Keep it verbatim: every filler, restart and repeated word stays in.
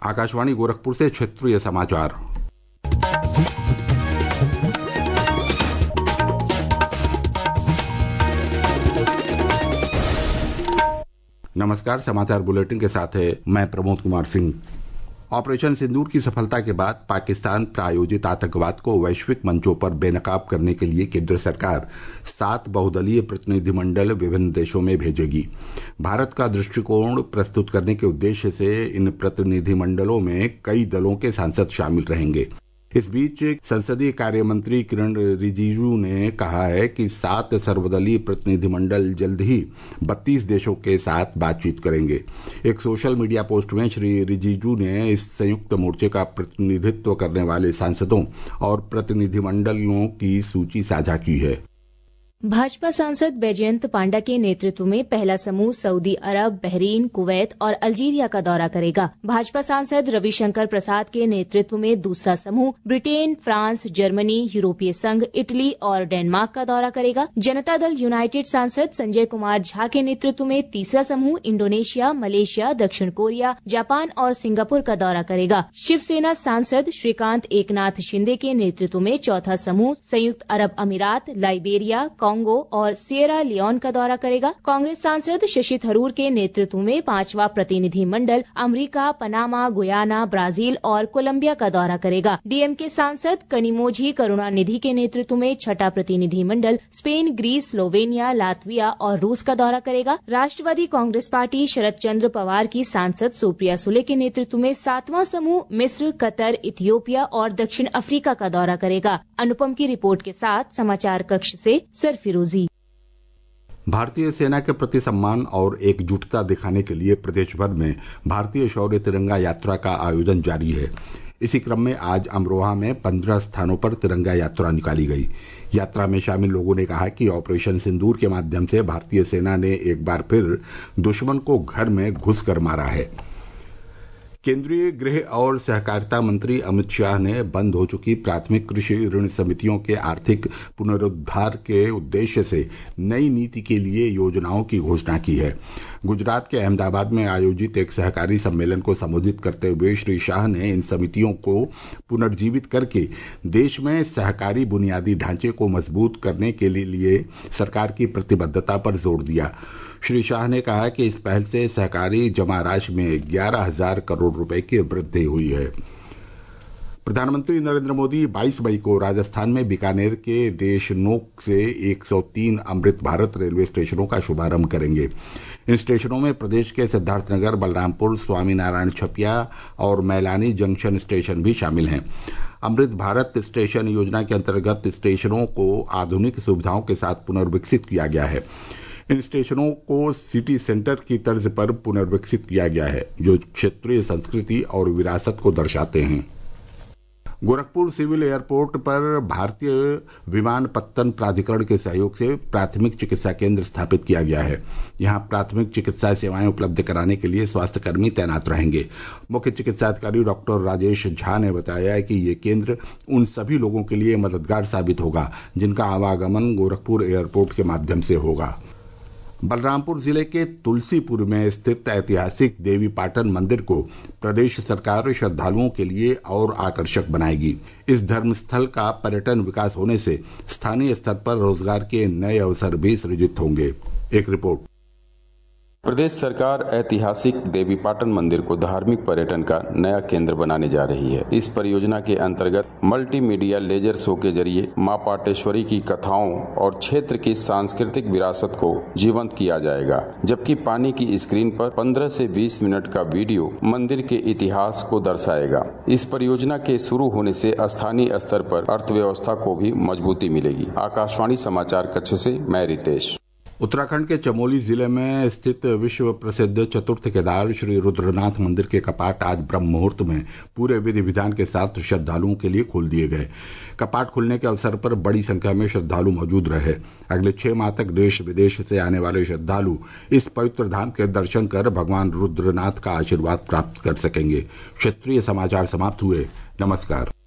आकाशवाणी गोरखपुर से क्षेत्रीय समाचार। नमस्कार, समाचार बुलेटिन के साथ है मैं प्रमोद कुमार सिंह। ऑपरेशन सिंदूर की सफलता के बाद पाकिस्तान प्रायोजित आतंकवाद को वैश्विक मंचों पर बेनकाब करने के लिए केंद्र सरकार सात बहुदलीय प्रतिनिधिमंडल विभिन्न देशों में भेजेगी। भारत का दृष्टिकोण प्रस्तुत करने के उद्देश्य से इन प्रतिनिधिमंडलों में कई दलों के सांसद शामिल रहेंगे। इस बीच संसदीय कार्य मंत्री किरण रिजिजू ने कहा है कि सात सर्वदलीय प्रतिनिधिमंडल जल्द ही बत्तीस देशों के साथ बातचीत करेंगे। एक सोशल मीडिया पोस्ट में श्री रिजिजू ने इस संयुक्त मोर्चे का प्रतिनिधित्व करने वाले सांसदों और प्रतिनिधिमंडलों की सूची साझा की है। भाजपा सांसद बैजयंत पांडा के नेतृत्व में पहला समूह सऊदी अरब, बहरीन, कुवैत और अल्जीरिया का दौरा करेगा। भाजपा सांसद रविशंकर प्रसाद के नेतृत्व में दूसरा समूह ब्रिटेन, फ्रांस, जर्मनी, यूरोपीय संघ, इटली और डेनमार्क का दौरा करेगा। जनता दल यूनाइटेड सांसद संजय कुमार झा के नेतृत्व में तीसरा समूह इंडोनेशिया, मलेशिया, दक्षिण कोरिया, जापान और सिंगापुर का दौरा करेगा। शिवसेना सांसद श्रीकांत एकनाथ शिंदे के नेतृत्व में चौथा समूह संयुक्त अरब अमीरात, लाइबेरिया, कांगो और सिएरा लियोन का दौरा करेगा। कांग्रेस सांसद शशि थरूर के नेतृत्व में पांचवा प्रतिनिधि मंडल अमरीका, पनामा, गुयाना, ब्राजील और कोलंबिया का दौरा करेगा। डीएमके सांसद कनिमोझी करुणानिधि के नेतृत्व में छठा प्रतिनिधि मंडल स्पेन, ग्रीस, स्लोवेनिया, लातविया और रूस का दौरा करेगा। राष्ट्रवादी कांग्रेस पार्टी शरद चंद्र पवार की सांसद सुप्रिया सुले के नेतृत्व में सातवां समूह मिस्र, कतर, इथियोपिया और दक्षिण अफ्रीका का दौरा करेगा। अनुपम की रिपोर्ट के साथ समाचार कक्ष से फिरोजी। भारतीय सेना के प्रति सम्मान और एकजुटता दिखाने के लिए प्रदेश भर में भारतीय शौर्य तिरंगा यात्रा का आयोजन जारी है। इसी क्रम में आज अमरोहा में पंद्रह स्थानों पर तिरंगा यात्रा निकाली गई। यात्रा में शामिल लोगों ने कहा कि ऑपरेशन सिंदूर के माध्यम से भारतीय सेना ने एक बार फिर दुश्मन को घर में घुसकर मारा है। केंद्रीय गृह और सहकारिता मंत्री अमित शाह ने बंद हो चुकी प्राथमिक कृषि ऋण समितियों के आर्थिक पुनरुद्धार के उद्देश्य से नई नीति के लिए योजनाओं की घोषणा की है। गुजरात के अहमदाबाद में आयोजित एक सहकारी सम्मेलन को संबोधित करते हुए श्री शाह ने इन समितियों को पुनर्जीवित करके देश में सहकारी बुनियादी ढांचे को मजबूत करने के लिए सरकार की प्रतिबद्धता पर जोर दिया। श्री शाह ने कहा कि इस पहल से सहकारी जमा राशि में ग्यारह हजार करोड़ रुपए की वृद्धि हुई है। प्रधानमंत्री नरेंद्र मोदी बाईस मई को राजस्थान में बीकानेर के देशनोक से एक सौ तीन अमृत भारत रेलवे स्टेशनों का शुभारंभ करेंगे। इन स्टेशनों में प्रदेश के सिद्धार्थनगर, बलरामपुर, स्वामीनारायण छपिया और मैलानी जंक्शन स्टेशन भी शामिल हैं। अमृत भारत स्टेशन योजना के अंतर्गत स्टेशनों को आधुनिक सुविधाओं के साथ पुनर्विकसित किया गया है। इन स्टेशनों को सिटी सेंटर की तर्ज पर पुनर्विकसित किया गया है, जो क्षेत्रीय संस्कृति और विरासत को दर्शाते हैं। गोरखपुर सिविल एयरपोर्ट पर भारतीय विमानपत्तन प्राधिकरण के सहयोग से प्राथमिक चिकित्सा केंद्र स्थापित किया गया है। यहां प्राथमिक चिकित्सा सेवाएं उपलब्ध कराने के लिए स्वास्थ्यकर्मी तैनात रहेंगे। मुख्य चिकित्सा अधिकारी डॉक्टर राजेश झा ने बताया कि ये केंद्र उन सभी लोगों के लिए मददगार साबित होगा जिनका आवागमन गोरखपुर एयरपोर्ट के माध्यम से होगा। बलरामपुर जिले के तुलसीपुर में स्थित ऐतिहासिक देवी पाटन मंदिर को प्रदेश सरकार श्रद्धालुओं के लिए और आकर्षक बनाएगी। इस धर्मस्थल का पर्यटन विकास होने से स्थानीय स्तर पर रोजगार के नए अवसर भी सृजित होंगे। एक रिपोर्ट। प्रदेश सरकार ऐतिहासिक देवी पाटन मंदिर को धार्मिक पर्यटन का नया केंद्र बनाने जा रही है। इस परियोजना के अंतर्गत मल्टीमीडिया लेजर शो के जरिए मां पाटेश्वरी की कथाओं और क्षेत्र की सांस्कृतिक विरासत को जीवंत किया जाएगा, जबकि पानी की स्क्रीन पर पंद्रह से बीस मिनट का वीडियो मंदिर के इतिहास को दर्शाएगा। इस परियोजना के शुरू होने से स्थानीय स्तर पर अर्थव्यवस्था को भी मजबूती मिलेगी। आकाशवाणी समाचार कक्ष से मैं रितेश। उत्तराखंड के चमोली जिले में स्थित विश्व प्रसिद्ध चतुर्थ केदार श्री रुद्रनाथ मंदिर के कपाट आज ब्रह्म मुहूर्त में पूरे विधि विधान के साथ श्रद्धालुओं के लिए खोल दिए गए। कपाट खुलने के अवसर पर बड़ी संख्या में श्रद्धालु मौजूद रहे। अगले छह माह तक देश विदेश से आने वाले श्रद्धालु इस पवित्र धाम के दर्शन कर भगवान रुद्रनाथ का आशीर्वाद प्राप्त कर सकेंगे। क्षेत्रीय समाचार समाप्त हुए। नमस्कार।